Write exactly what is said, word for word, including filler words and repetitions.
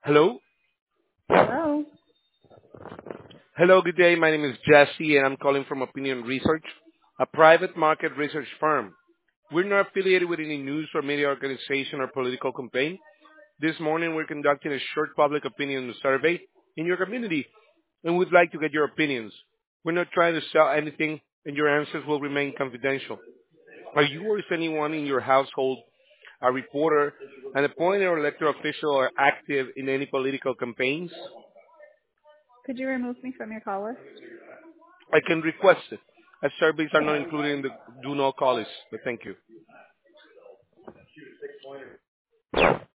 Hello? Hello. Hello, good day. My name is Jesse, and I'm calling from Opinion Research, a private market research firm. We're not affiliated with any news or media organization or political campaign. This morning, we're conducting a short public opinion survey in your community, and we'd like to get your opinions. We're not trying to sell anything, and your answers will remain confidential. Are you or is anyone in your household a reporter, an appointed or elected official, or active in any political campaigns? Could you remove me from your call list? I can request it, as surveys are not included in the do not call list, but thank you.